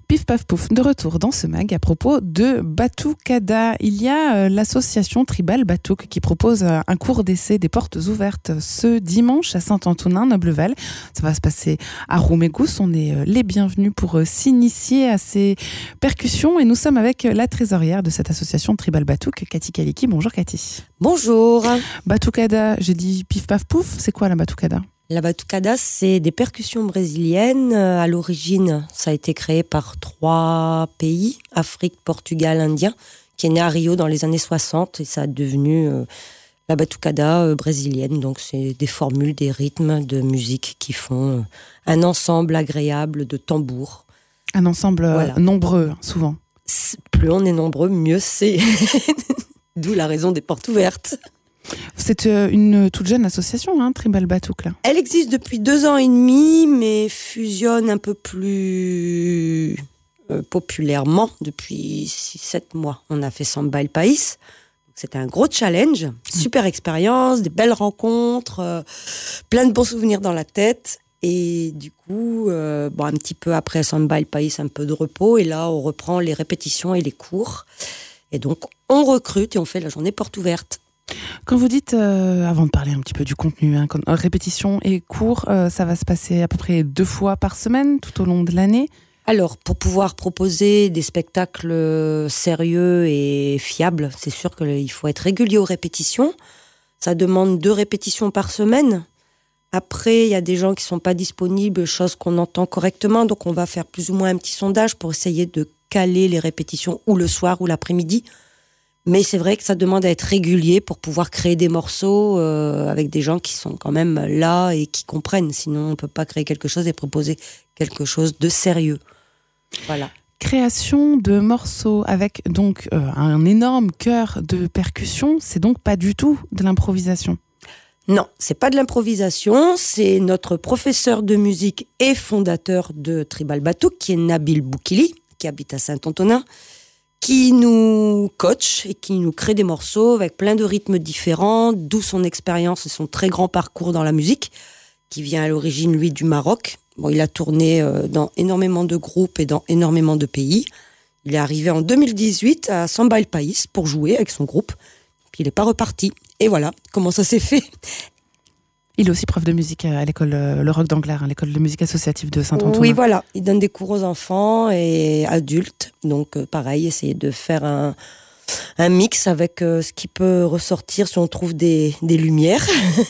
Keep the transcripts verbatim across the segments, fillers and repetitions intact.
Pif paf pouf, de retour dans ce mag à propos de Batucada. Il y a euh, l'association Tribal Batouk qui propose euh, un cours d'essai des portes ouvertes ce dimanche à Saint-Antonin, Nobleval. Ça va se passer à Roumégus. On est euh, les bienvenus pour euh, s'initier à ces percussions et nous sommes avec euh, la trésorière de cette association Tribal Batouk, Cathy Kaliki. Bonjour Cathy. Bonjour. Batucada, j'ai dit pif paf pouf, c'est quoi la Batucada ? La batucada, c'est des percussions brésiliennes. À l'origine, ça a été créé par trois pays, Afrique, Portugal, Indien, qui est né à Rio dans les années soixante et ça a devenu euh, la batucada euh, brésilienne. Donc c'est des formules, des rythmes de musique qui font euh, un ensemble agréable de tambours. Un ensemble voilà. euh, nombreux, souvent. C'est, plus on est nombreux, mieux c'est. D'où la raison des portes ouvertes. C'est une toute jeune association, hein, Tribal Batouk, là. Elle existe depuis deux ans et demi, mais fusionne un peu plus euh, populairement depuis six sept mois. On a fait Samba El País. C'était un gros challenge, super expérience, des belles rencontres, euh, plein de bons souvenirs dans la tête. Et du coup, euh, bon, un petit peu après Samba El País, un peu de repos. Et là, on reprend les répétitions et les cours. Et donc, on recrute et on fait la journée porte ouverte. Quand vous dites, euh, avant de parler un petit peu du contenu, hein, quand, euh, répétition et cours, euh, ça va se passer à peu près deux fois par semaine, tout au long de l'année ? Alors, pour pouvoir proposer des spectacles sérieux et fiables, c'est sûr qu'il faut être régulier aux répétitions. Ça demande deux répétitions par semaine. Après, il y a des gens qui ne sont pas disponibles, chose qu'on entend correctement, donc on va faire plus ou moins un petit sondage pour essayer de caler les répétitions ou le soir ou l'après-midi. Mais c'est vrai que ça demande à être régulier pour pouvoir créer des morceaux euh, avec des gens qui sont quand même là et qui comprennent. Sinon, on ne peut pas créer quelque chose et proposer quelque chose de sérieux. Voilà. Création de morceaux avec donc euh, un énorme chœur de percussion, c'est donc pas du tout de l'improvisation. Non, c'est pas de l'improvisation, c'est notre professeur de musique et fondateur de Tribal Batouk, qui est Nabil Boukili, qui habite à Saint-Antonin, qui nous coach et qui nous crée des morceaux avec plein de rythmes différents, d'où son expérience et son très grand parcours dans la musique, qui vient à l'origine, lui, du Maroc. Bon, il a tourné dans énormément de groupes et dans énormément de pays. Il est arrivé en deux mille dix-huit à Samba El País pour jouer avec son groupe, puis il n'est pas reparti. Et voilà comment ça s'est fait. Il est aussi prof de musique à l'école Le Roc d'Anglars, hein, l'école de musique associative de Saint-Antonin. Oui, voilà. Il donne des cours aux enfants et adultes. Donc, euh, pareil, essayer de faire un, un mix avec euh, ce qui peut ressortir si on trouve des, des lumières.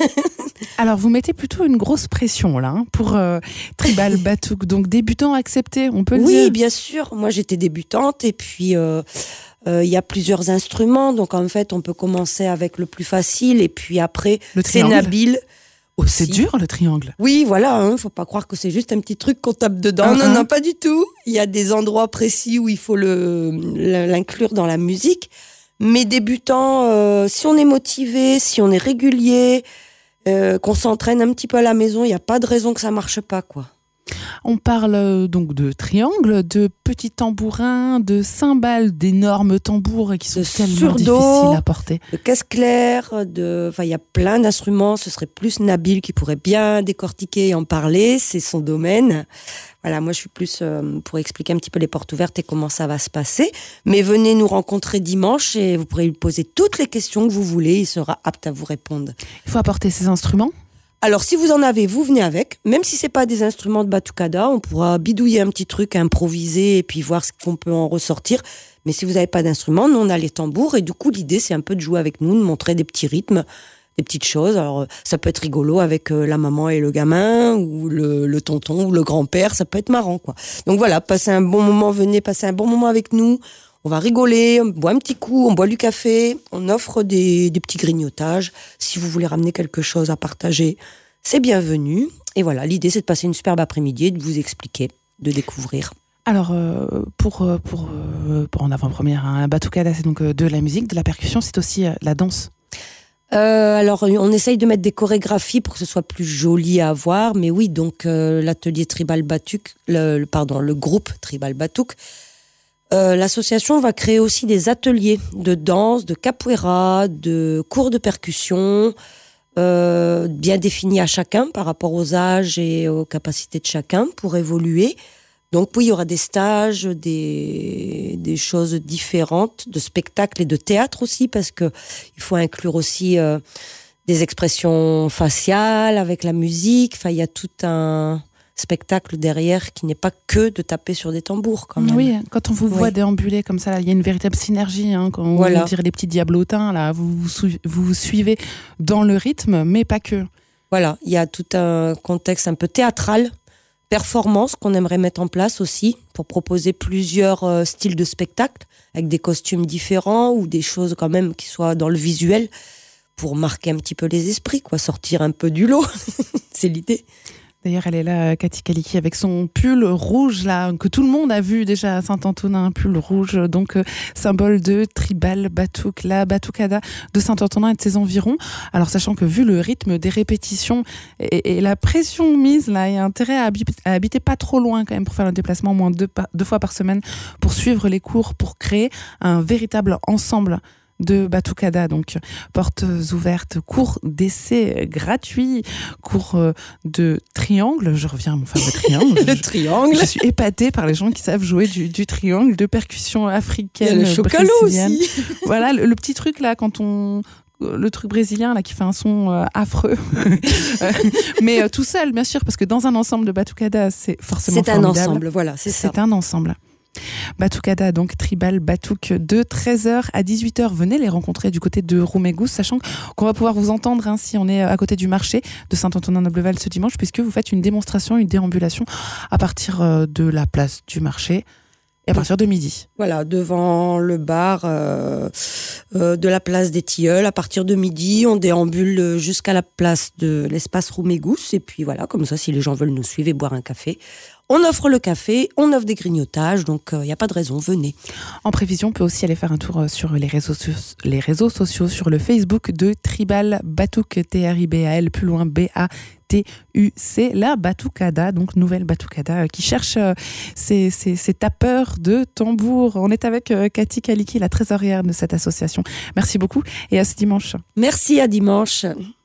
Alors, vous mettez plutôt une grosse pression, là, hein, pour euh, Tribal Batouk. Donc, débutant accepté, on peut le oui, dire. Oui, bien sûr. Moi, j'étais débutante et puis... Euh, Euh, y a plusieurs instruments, donc en fait on peut commencer avec le plus facile et puis après le c'est Nabil. Oh, c'est dur le triangle. Oui, voilà, hein, faut pas croire que c'est juste un petit truc qu'on tape dedans. Non, non, pas du tout. Il y a des endroits précis où il faut le, l'inclure dans la musique. Mais débutant, euh, si on est motivé, si on est régulier, euh, qu'on s'entraîne un petit peu à la maison, il n'y a pas de raison que ça marche pas, quoi. On parle donc de triangles, de petits tambourins, de cymbales, d'énormes tambours qui sont de tellement difficiles à porter. De caisse claire, de... enfin, il y a plein d'instruments. Ce serait plus Nabil qui pourrait bien décortiquer et en parler. C'est son domaine. Voilà, moi je suis plus euh, pour expliquer un petit peu les portes ouvertes et comment ça va se passer. Mais venez nous rencontrer dimanche et vous pourrez lui poser toutes les questions que vous voulez. Il sera apte à vous répondre. Il faut apporter ses instruments ? Alors, si vous en avez, vous venez avec. Même si c'est pas des instruments de batucada, on pourra bidouiller un petit truc, improviser et puis voir ce qu'on peut en ressortir. Mais si vous n'avez pas d'instruments, nous, on a les tambours. Et du coup, l'idée, c'est un peu de jouer avec nous, de montrer des petits rythmes, des petites choses. Alors, ça peut être rigolo avec la maman et le gamin, ou le, le tonton, ou le grand-père. Ça peut être marrant, quoi. Donc voilà, passez un bon moment, venez passer un bon moment avec nous. On va rigoler, on boit un petit coup, on boit du café, on offre des, des petits grignotages. Si vous voulez ramener quelque chose à partager, c'est bienvenu. Et voilà, l'idée, c'est de passer une superbe après-midi et de vous expliquer, de découvrir. Alors, euh, pour, pour, pour en avant-première, un hein, batucada, c'est donc de la musique, de la percussion, c'est aussi euh, la danse. Euh, alors, on essaye de mettre des chorégraphies pour que ce soit plus joli à voir. Mais oui, donc euh, l'atelier Tribal Batouk, le, le, pardon, le groupe Tribal Batouk, Euh, l'association va créer aussi des ateliers de danse, de capoeira, de cours de percussion, euh, bien définis à chacun par rapport aux âges et aux capacités de chacun pour évoluer. Donc oui, il y aura des stages, des, des choses différentes, de spectacles et de théâtre aussi, parce que il faut inclure aussi euh, des expressions faciales avec la musique. Enfin, il y a tout un spectacle derrière qui n'est pas que de taper sur des tambours quand même. Oui, quand on vous voit oui. déambuler comme ça, il y a une véritable synergie. Hein, quand voilà. on dirait les petits diablotins, là, vous vous, sou- vous suivez dans le rythme, mais pas que. Voilà, il y a tout un contexte un peu théâtral, performance qu'on aimerait mettre en place aussi pour proposer plusieurs euh, styles de spectacle avec des costumes différents ou des choses quand même qui soient dans le visuel pour marquer un petit peu les esprits, quoi, sortir un peu du lot. C'est l'idée. D'ailleurs, elle est là, Cathy Kaliki, avec son pull rouge, là, que tout le monde a vu déjà à Saint-Antonin, un pull rouge, donc euh, symbole de Tribal Batouk, la Batoukada de Saint-Antonin et de ses environs. Alors, sachant que vu le rythme des répétitions et, et la pression mise, là, il y a intérêt à habiter, à habiter pas trop loin quand même pour faire le déplacement au moins deux, deux fois par semaine pour suivre les cours, pour créer un véritable ensemble de Batoukada, donc portes ouvertes, cours d'essai gratuits, cours de triangle, je reviens à mon fameux triangle. le je, triangle. Je suis épatée par les gens qui savent jouer du, du triangle, de percussions africaines. Il y a le chocalo aussi. Voilà, le, le petit truc là, quand on... le truc brésilien là qui fait un son euh, affreux mais euh, tout seul bien sûr parce que dans un ensemble de Batoukada c'est forcément c'est formidable. un ensemble, voilà, c'est ça. C'est un ensemble. Batoukada, donc Tribal Batouk, de treize heures à dix-huit heures. Venez les rencontrer du côté de Roumégouz, sachant qu'on va pouvoir vous entendre hein, si on est à côté du marché de Saint-Antonin-Nobleval ce dimanche, puisque vous faites une démonstration, une déambulation à partir de la place du marché et à partir de midi. Voilà, devant le bar euh, euh, de la place des Tilleuls. À partir de midi, on déambule jusqu'à la place de l'espace Roumégouz. Et puis voilà, comme ça, si les gens veulent nous suivre et boire un café, on offre le café, on offre des grignotages, donc il euh, n'y a pas de raison, venez. En prévision, on peut aussi aller faire un tour sur les réseaux, les réseaux sociaux, sur le Facebook de Tribal Batouk, T R I B A L, plus loin B A T U C, la Batoukada, donc nouvelle Batoukada, qui cherche euh, ses, ses, ses tapeurs de tambour. On est avec euh, Cathy Kaliki, la trésorière de cette association. Merci beaucoup et à ce dimanche. Merci, à dimanche.